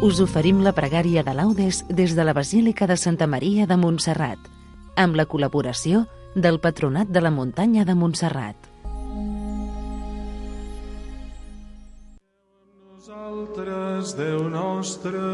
us oferim la pregària de laudes des de la Basílica de Santa Maria de Montserrat, amb la col·laboració del Patronat de la Muntanya de Montserrat. Nosaltres, Déu nostre,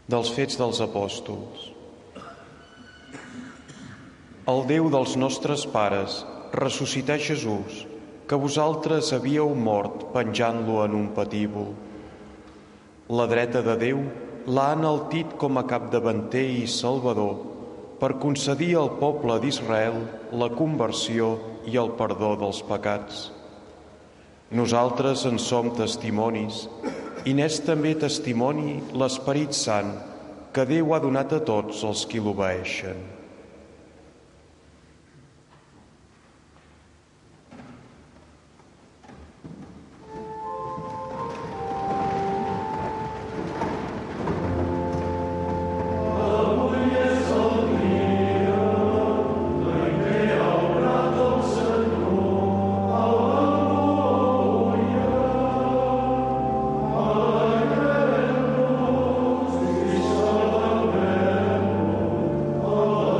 Dels Fets dels Apòstols. El Déu dels nostres pares ressuscità Jesús, que vosaltres havíeu mort penjant-lo en un patíbul. La dreta de Déu l'ha enaltit com a capdavanter i salvador per concedir al poble d'Israel la conversió i el perdó dels pecats. Nosaltres en som testimonis, i n'és també testimoni l'Esperit Sant que Déu ha donat a tots els qui l'obeeixen. Oh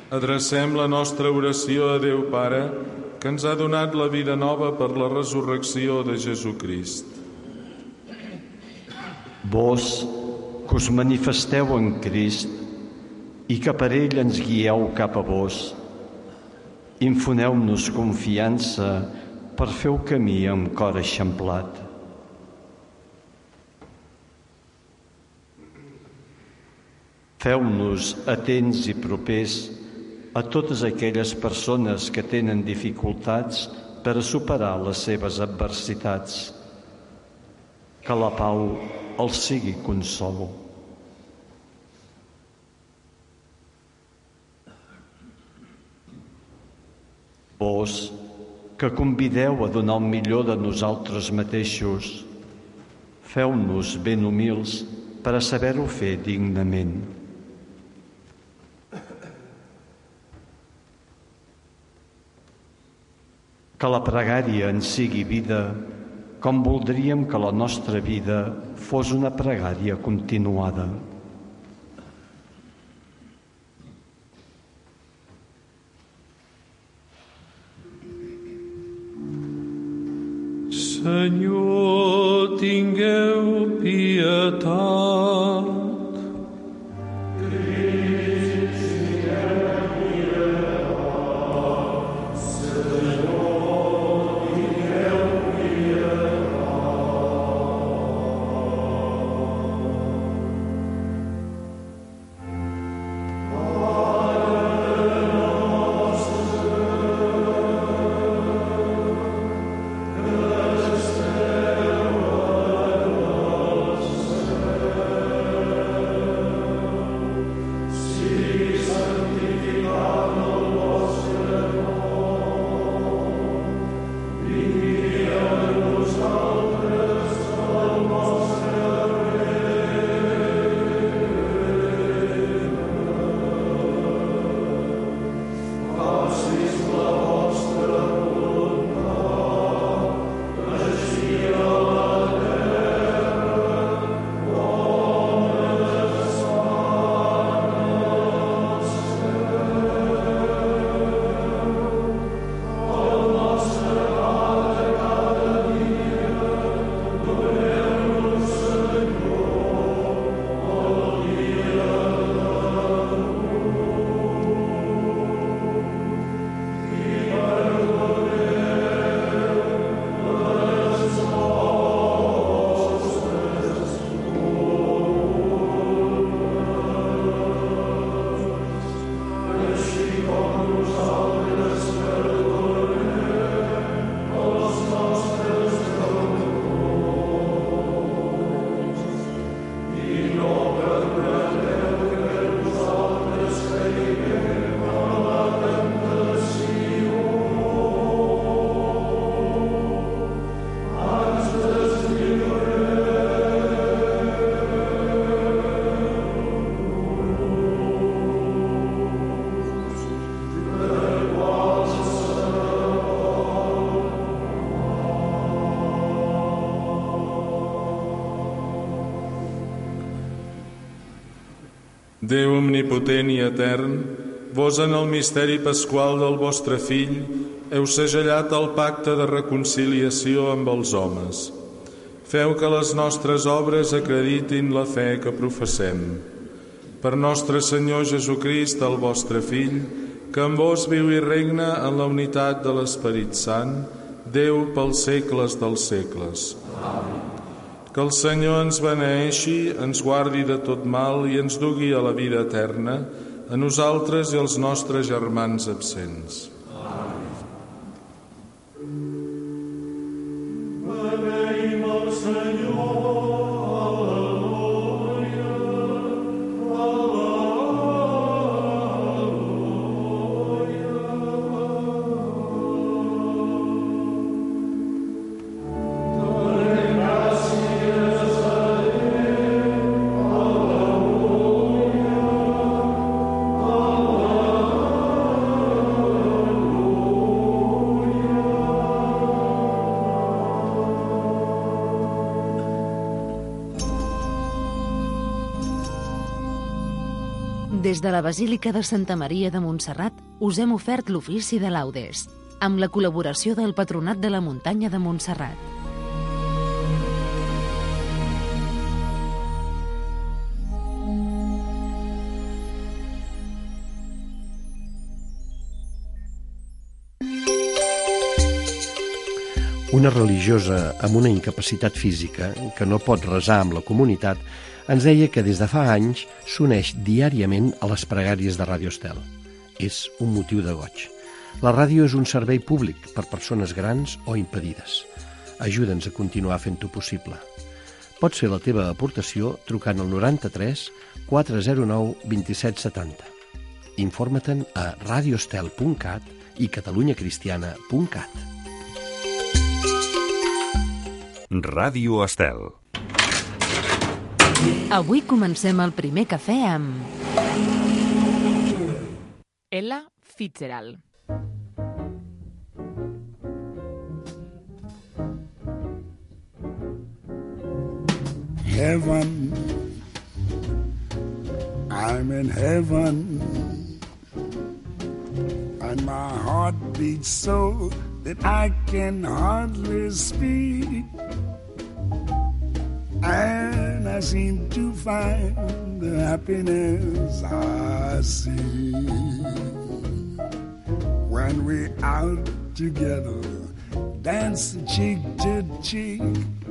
Adrecem la nostra oració a Déu Pare, que ens ha donat la vida nova per la resurrecció de Jesucrist. Vós, que us manifesteu en Crist i que per ell ens guieu cap a vos, infoneu-nos confiança per fer el camí amb cor eixamplat. Feu-nos atents i propers a totes aquelles persones que tenen dificultats per a superar les seves adversitats. Que la pau els sigui consol. Vos, que convideu a donar el millor de nosaltres mateixos, feu-nos ben humils per a saber-ho fer dignament. Que la pregària en sigui vida, com voldríem que la nostra vida fos una pregària continuada. Senyor, tingueu pietat. Déu omnipotent i etern, vos en el misteri pasqual del vostre Fill heu segellat el pacte de reconciliació amb els homes. Feu que les nostres obres acreditin la fe que professem. Per nostre Senyor Jesucrist, el vostre Fill, que amb vos viu i regna en la unitat de l'Esperit Sant, Déu pels segles dels segles. Amén. Que el Senyor ens beneeixi, ens guardi de tot mal i ens dugui a la vida eterna, a nosaltres i als nostres germans absents. Des de la Basílica de Santa Maria de Montserrat us hem ofert l'ofici de laudes, amb la col·laboració del Patronat de la Muntanya de Montserrat. Una religiosa amb una incapacitat física, que no pot resar amb la comunitat, ens deia que des de fa anys s'uneix diàriament a les pregàries de Ràdio Estel. És un motiu de goig. La ràdio és un servei públic per persones grans o impedides. Ajuda'ns a continuar fent-ho possible. Pots fer la teva aportació trucant al 93 409 2770. Informa-te'n a radioestel.cat i catalunyacristiana.cat. Ràdio Estel. Avui comencem el primer cafè amb Ella Fitzgerald. Heaven, I'm in heaven, and my heart beats so that I can hardly speak, and I seem to find the happiness I see when we're out together, dancing cheek to cheek.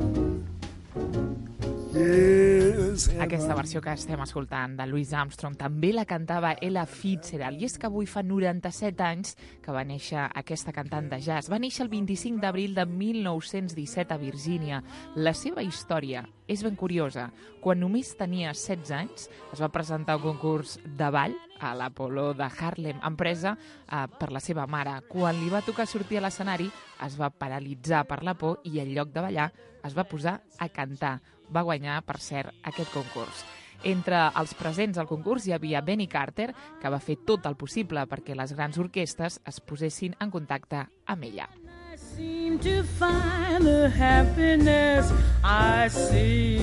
Aquesta versió que estem escoltant de Louis Armstrong també la cantava Ella Fitzgerald, i és que avui fa 97 anys que va néixer aquesta cantant de jazz. Va néixer el 25 d'abril de 1917 a Virgínia. La seva història és ben curiosa. Quan només tenia 16 anys es va presentar un concurs de ball a l'Apollo de Harlem, empresa per la seva mare. Quan li va tocar sortir a l'escenari es va paralitzar per la por i en lloc de ballar es va posar a cantar. Va guanyar, per cert, aquest concurs. Entre els presents al concurs hi havia Benny Carter, que va fer tot el possible perquè les grans orquestres es posessin en contacte amb ella. I seem to find the happiness I see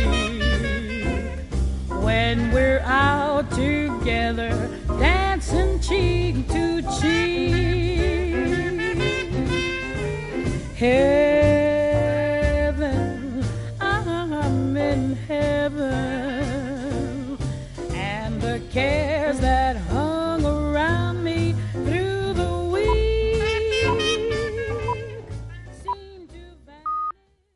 when we're out together, dancing cheek to cheek. Hey,